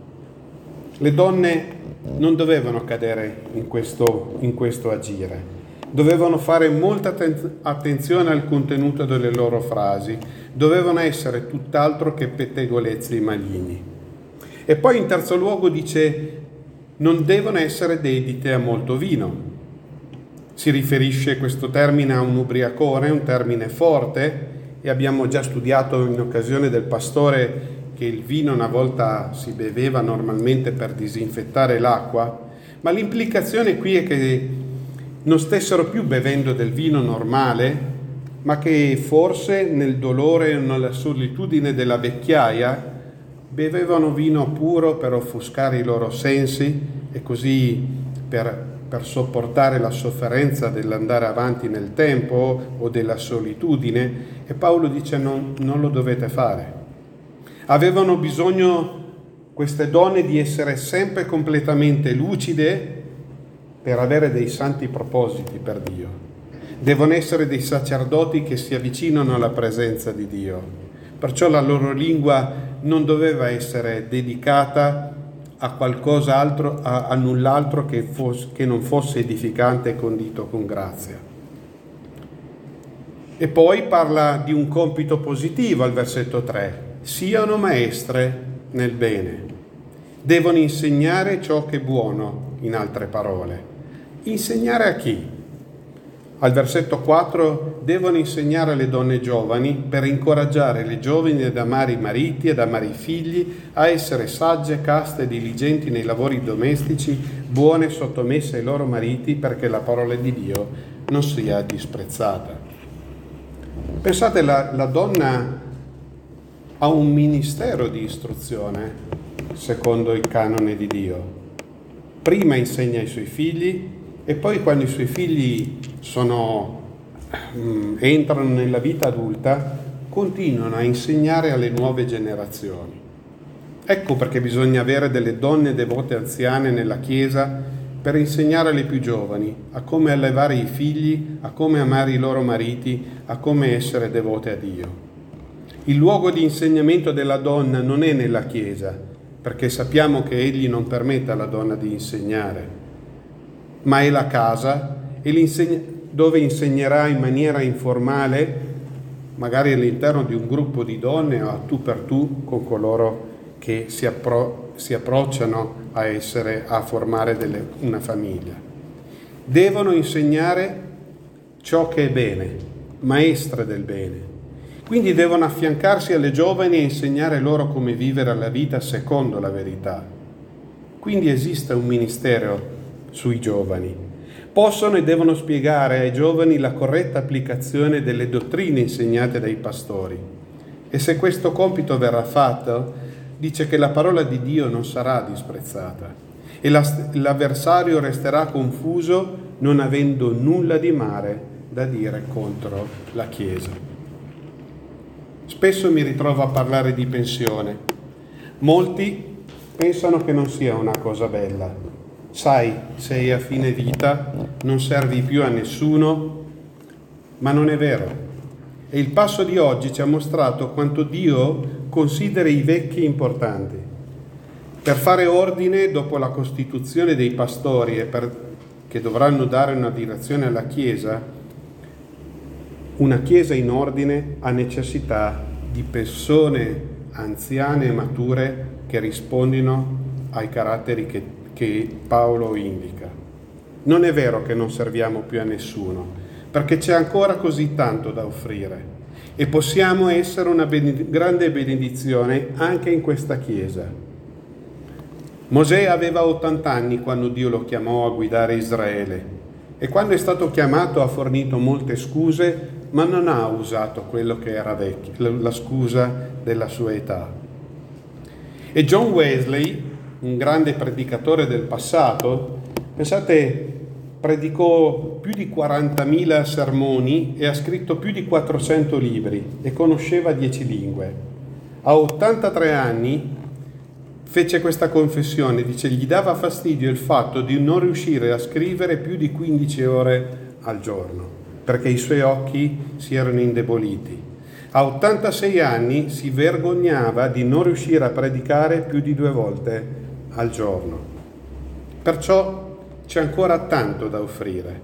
Le donne non dovevano cadere in questo agire, dovevano fare molta attenzione al contenuto delle loro frasi, dovevano essere tutt'altro che pettegolezzi maligni. E poi in terzo luogo dice: non devono essere dedite a molto vino. Si riferisce questo termine a un ubriacone, un termine forte, e abbiamo già studiato in occasione del pastore che il vino una volta si beveva normalmente per disinfettare l'acqua, ma l'implicazione qui è che non stessero più bevendo del vino normale, ma che forse nel dolore o nella solitudine della vecchiaia bevevano vino puro per offuscare i loro sensi e così per sopportare la sofferenza dell'andare avanti nel tempo o della solitudine. E Paolo dice: non lo dovete fare. Avevano bisogno queste donne di essere sempre completamente lucide per avere dei santi propositi per Dio. Devono essere dei sacerdoti che si avvicinano alla presenza di Dio. Perciò la loro lingua non doveva essere dedicata a qualcos'altro, a null'altro che non fosse edificante e condito con grazia. E poi parla di un compito positivo al versetto 3. Siano maestre nel bene. Devono insegnare ciò che è buono, in altre parole. Insegnare a chi? Al versetto 4, devono insegnare alle donne giovani per incoraggiare le giovani ad amare i mariti, ad amare i figli, a essere sagge, caste e diligenti nei lavori domestici, buone, sottomesse ai loro mariti, perché la parola di Dio non sia disprezzata. Pensate, la donna ha un ministero di istruzione secondo il canone di Dio. Prima insegna ai suoi figli e poi quando i suoi figli entrano nella vita adulta continuano a insegnare alle nuove generazioni. Ecco perché bisogna avere delle donne devote anziane nella Chiesa per insegnare alle più giovani a come allevare i figli, a come amare i loro mariti, a come essere devote a Dio. Il luogo di insegnamento della donna non è nella Chiesa, perché sappiamo che Egli non permette alla donna di insegnare, ma è la casa e dove insegnerà in maniera informale, magari all'interno di un gruppo di donne o a tu per tu con coloro che si approcciano a formare una famiglia. Devono insegnare ciò che è bene, maestre del bene. Quindi devono affiancarsi alle giovani e insegnare loro come vivere la vita secondo la verità. Quindi esiste un ministero sui giovani. Possono e devono spiegare ai giovani la corretta applicazione delle dottrine insegnate dai pastori. E se questo compito verrà fatto, dice che la parola di Dio non sarà disprezzata e l'avversario resterà confuso, non avendo nulla di male da dire contro la Chiesa. Spesso mi ritrovo a parlare di pensione. Molti pensano che non sia una cosa bella. Sai, sei a fine vita, non servi più a nessuno, ma non è vero. E il passo di oggi ci ha mostrato quanto Dio considera i vecchi importanti. Per fare ordine dopo la costituzione dei pastori che dovranno dare una direzione alla Chiesa, una Chiesa in ordine ha necessità di persone anziane e mature che rispondono ai caratteri che Paolo indica. Non è vero che non serviamo più a nessuno, perché c'è ancora così tanto da offrire e possiamo essere una grande benedizione anche in questa Chiesa. Mosè aveva 80 anni quando Dio lo chiamò a guidare Israele e quando è stato chiamato ha fornito molte scuse, ma non ha usato quello che era vecchio, la scusa della sua età. E John Wesley, un grande predicatore del passato, pensate, predicò più di 40.000 sermoni e ha scritto più di 400 libri e conosceva 10 lingue. A 83 anni fece questa confessione, dice, gli dava fastidio il fatto di non riuscire a scrivere più di 15 ore al giorno, perché i suoi occhi si erano indeboliti. A 86 anni si vergognava di non riuscire a predicare più di 2 volte al giorno. Perciò c'è ancora tanto da offrire.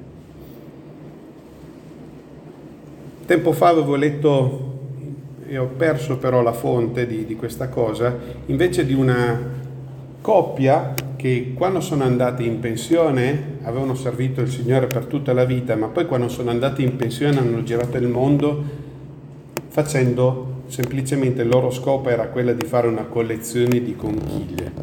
Tempo fa avevo letto, e ho perso però la fonte di questa cosa, invece di una coppia che quando sono andati in pensione avevano servito il Signore per tutta la vita, ma poi quando sono andati in pensione hanno girato il mondo facendo semplicemente, il loro scopo era quella di fare una collezione di conchiglie.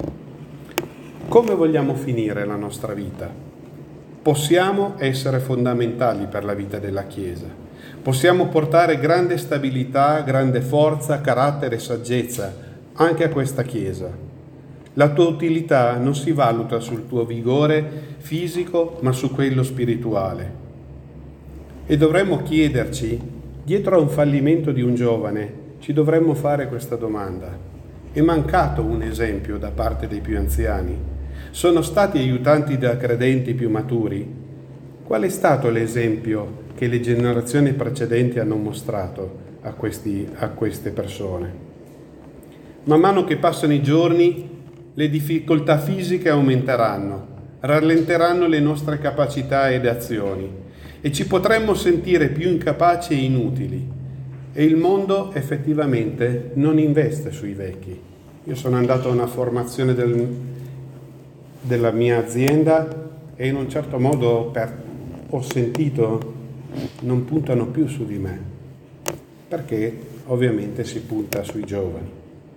Come vogliamo finire la nostra vita? Possiamo essere fondamentali per la vita della Chiesa. Possiamo portare grande stabilità, grande forza, carattere e saggezza anche a questa Chiesa. La tua utilità non si valuta sul tuo vigore fisico, ma su quello spirituale. E dovremmo chiederci, dietro a un fallimento di un giovane, ci dovremmo fare questa domanda. È mancato un esempio da parte dei più anziani? Sono stati aiutanti da credenti più maturi? Qual è stato l'esempio che le generazioni precedenti hanno mostrato a queste persone? Man mano che passano i giorni, le difficoltà fisiche aumenteranno, rallenteranno le nostre capacità ed azioni e ci potremmo sentire più incapaci e inutili. E il mondo effettivamente non investe sui vecchi. Io sono andato a una formazione della mia azienda e in un certo modo ho sentito non puntano più su di me, perché ovviamente si punta sui giovani.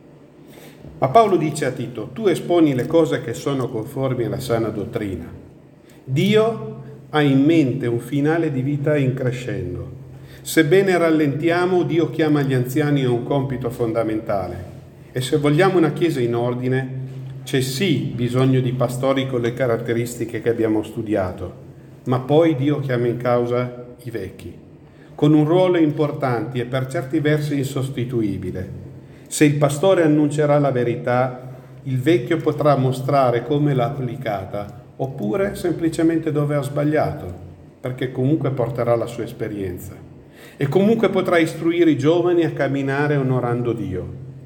Ma Paolo dice a Tito, tu esponi le cose che sono conformi alla sana dottrina. Dio ha in mente un finale di vita in crescendo. Sebbene rallentiamo, Dio chiama gli anziani a un compito fondamentale. E se vogliamo una Chiesa in ordine, c'è sì bisogno di pastori con le caratteristiche che abbiamo studiato, ma poi Dio chiama in causa i vecchi, con un ruolo importante e per certi versi insostituibile. Se il pastore annuncerà la verità, il vecchio potrà mostrare come l'ha applicata, oppure semplicemente dove ha sbagliato, perché comunque porterà la sua esperienza. E comunque potrà istruire i giovani a camminare onorando Dio,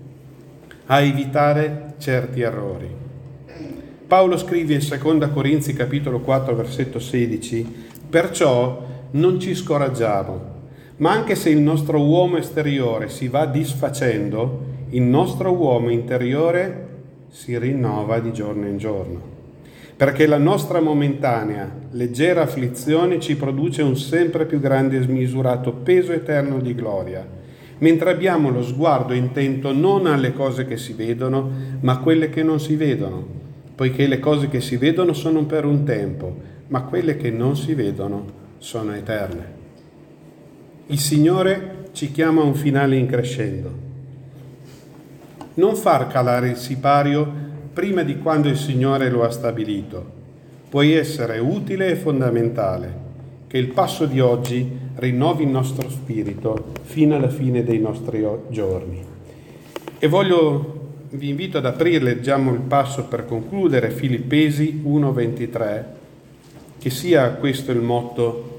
a evitare certi errori. Paolo scrive in 2 Corinzi capitolo 4 versetto 16: perciò non ci scoraggiamo, ma anche se il nostro uomo esteriore si va disfacendo, il nostro uomo interiore si rinnova di giorno in giorno. Perché la nostra momentanea, leggera afflizione ci produce un sempre più grande e smisurato peso eterno di gloria, mentre abbiamo lo sguardo intento non alle cose che si vedono, ma a quelle che non si vedono, poiché le cose che si vedono sono per un tempo, ma quelle che non si vedono sono eterne. Il Signore ci chiama a un finale in crescendo. Non far calare il sipario prima di quando il Signore lo ha stabilito. Puoi essere utile e fondamentale che il passo di oggi rinnovi il nostro spirito fino alla fine dei nostri giorni. E vi invito ad aprire, leggiamo il passo per concludere, Filippesi 1,23, che sia questo il motto.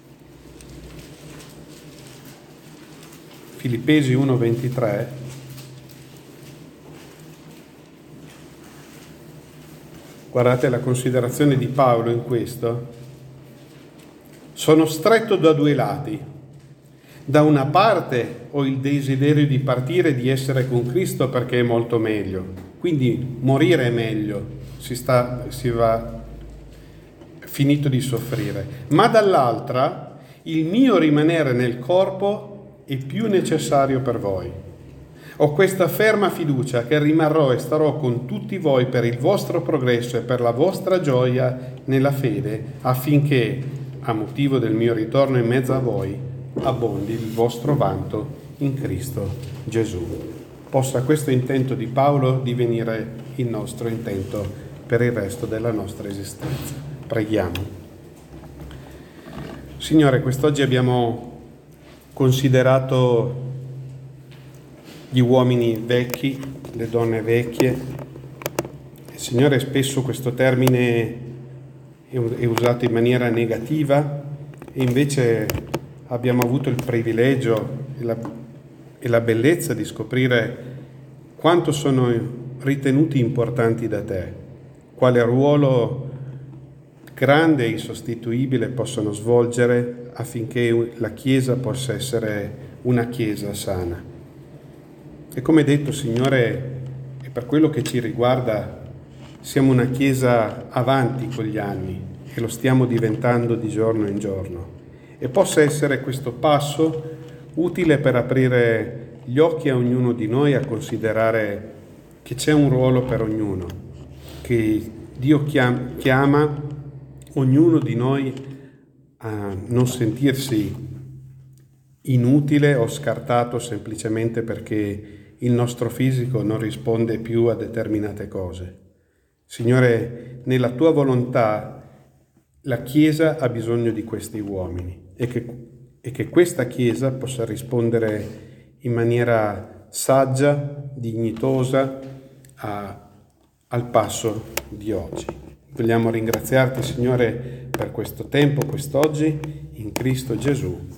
Filippesi 1,23. Guardate la considerazione di Paolo in questo. Sono stretto da due lati. Da una parte ho il desiderio di partire e di essere con Cristo perché è molto meglio. Quindi morire è meglio, si va finito di soffrire. Ma dall'altra il mio rimanere nel corpo è più necessario per voi. Ho questa ferma fiducia che rimarrò e starò con tutti voi per il vostro progresso e per la vostra gioia nella fede, affinché, a motivo del mio ritorno in mezzo a voi, abbondi il vostro vanto in Cristo Gesù. Possa questo intento di Paolo divenire il nostro intento per il resto della nostra esistenza. Preghiamo. Signore, quest'oggi abbiamo considerato gli uomini vecchi, le donne vecchie. Signore, spesso questo termine è usato in maniera negativa e invece abbiamo avuto il privilegio e la bellezza di scoprire quanto sono ritenuti importanti da te, quale ruolo grande e insostituibile possono svolgere affinché la Chiesa possa essere una Chiesa sana. E come detto, Signore, e per quello che ci riguarda, siamo una Chiesa avanti con gli anni e lo stiamo diventando di giorno in giorno. E possa essere questo passo utile per aprire gli occhi a ognuno di noi a considerare che c'è un ruolo per ognuno, che Dio chiama ognuno di noi a non sentirsi inutile o scartato semplicemente perché il nostro fisico non risponde più a determinate cose. Signore, nella tua volontà la Chiesa ha bisogno di questi uomini e che questa Chiesa possa rispondere in maniera saggia, dignitosa al passo di oggi. Vogliamo ringraziarti, Signore, per questo tempo, quest'oggi, in Cristo Gesù.